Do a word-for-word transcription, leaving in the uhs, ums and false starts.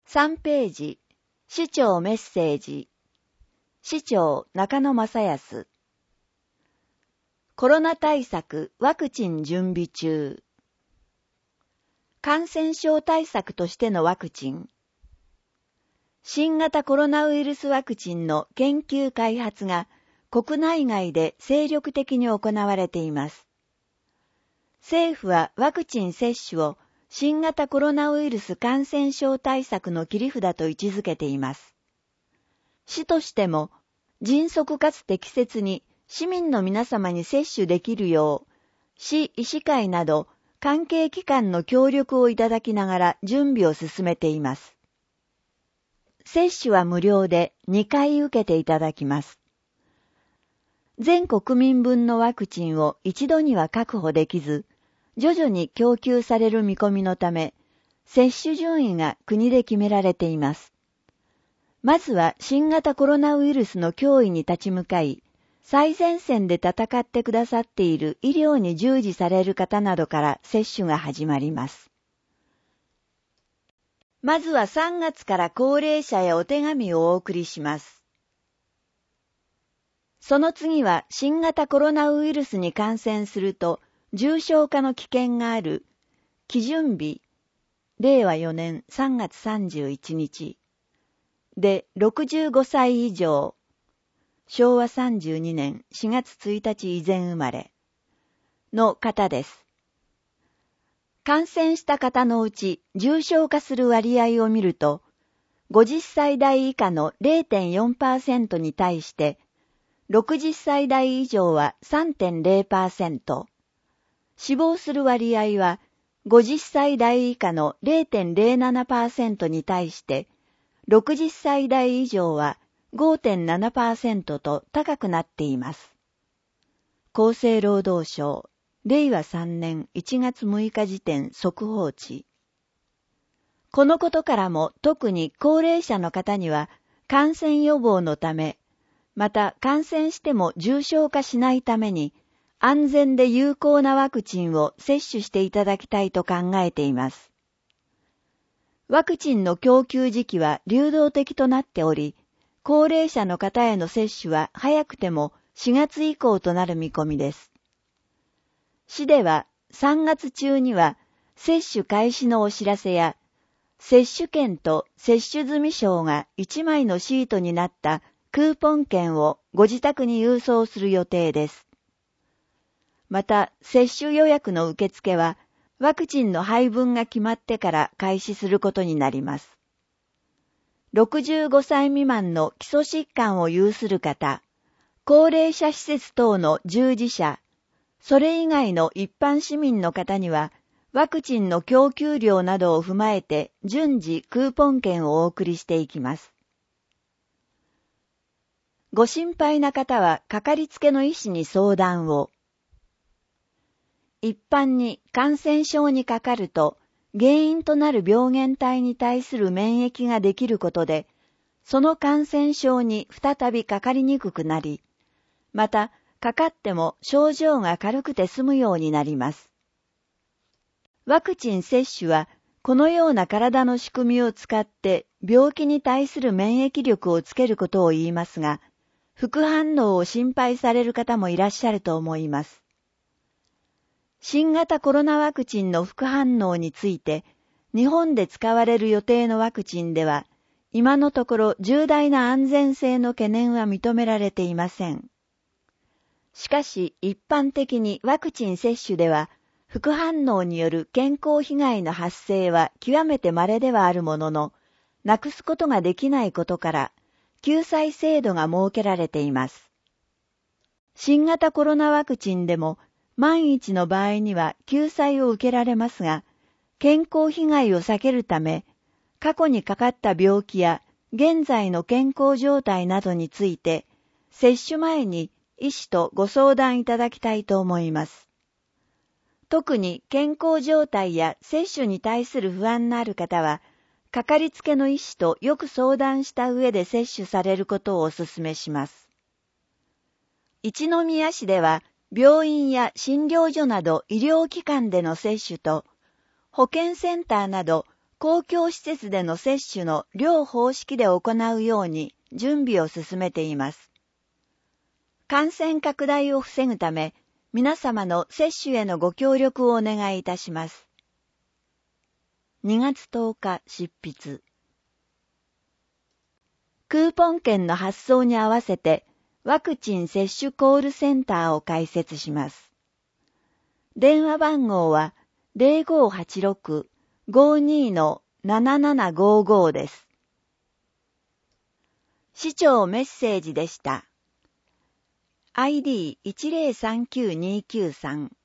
さんページ、市長メッセージ。市長中野正康。コロナ対策ワクチン準備中。感染症対策としてのワクチン。新型コロナウイルスワクチンの研究開発が国内外で精力的に行われています。政府はワクチン接種を新型コロナウイルス感染症対策の切り札と位置づけています。市としても迅速かつ適切に市民の皆様に接種できるよう、市医師会など関係機関の協力をいただきながら準備を進めています。接種は無料でにかい受けていただきます。全国民分のワクチンを一度には確保できず、徐々に供給される見込みのため、接種順位が国で決められています。まずは新型コロナウイルスの脅威に立ち向かい、最前線で戦ってくださっている医療に従事される方などから接種が始まります。まずはさんがつから高齢者へお手紙をお送りします。その次は新型コロナウイルスに感染すると重症化の危険がある基準日、れいわよねんさんがつさんじゅういちにちでろくじゅうごさい以上、しょうわさんじゅうにねんしがつついたち以前生まれの方です。感染した方のうち重症化する割合を見ると、ごじゅっさい代以下の れいてんよんパーセント に対して、ろくじゅっさい代以上は さんてんれいパーセント、死亡する割合はごじゅっさい代以下の れいてんれいななパーセント に対して、ろくじゅっさい代以上は ごてんななパーセント と高くなっています。厚生労働省、れいわさんねんいちがつむいか時点速報値。このことからも特に高齢者の方には感染予防のため、また感染しても重症化しないために安全で有効なワクチンを接種していただきたいと考えています。ワクチンの供給時期は流動的となっており、高齢者の方への接種は早くてもしがつ以降となる見込みです。市ではさんがつ中には接種開始のお知らせや、接種券と接種済証がいちまいのシートになったクーポン券をご自宅に郵送する予定です。また、接種予約の受付は、ワクチンの配分が決まってから開始することになります。ろくじゅうごさい未満の基礎疾患を有する方、高齢者施設等の従事者、それ以外の一般市民の方には、ワクチンの供給量などを踏まえて順次クーポン券をお送りしていきます。ご心配な方はかかりつけの医師に相談を。一般に感染症にかかると原因となる病原体に対する免疫ができることで、その感染症に再びかかりにくくなり、またかかっても症状が軽くて済むようになります。ワクチン接種はこのような体の仕組みを使って病気に対する免疫力をつけることを言いますが、副反応を心配される方もいらっしゃると思います。新型コロナワクチンの副反応について、日本で使われる予定のワクチンでは、今のところ重大な安全性の懸念は認められていません。しかし一般的にワクチン接種では、副反応による健康被害の発生は極めて稀ではあるものの、なくすことができないことから、救済制度が設けられています。新型コロナワクチンでも、万一の場合には救済を受けられますが、健康被害を避けるため、過去にかかった病気や現在の健康状態などについて、接種前に医師とご相談いただきたいと思います。特に健康状態や接種に対する不安のある方は、かかりつけの医師とよく相談した上で接種されることをお勧めします。一宮市では、病院や診療所など医療機関での接種と、保健センターなど公共施設での接種の両方式で行うように準備を進めています。感染拡大を防ぐため、皆様の接種へのご協力をお願いいたします。にがつとおか執筆。クーポン券の発送に合わせて、ワクチン接種コールセンターを開設します。電話番号は ゼロごはちろく ごに ななななごご です。市長メッセージでした。アイディーいちゼロさんきゅうにきゅうさん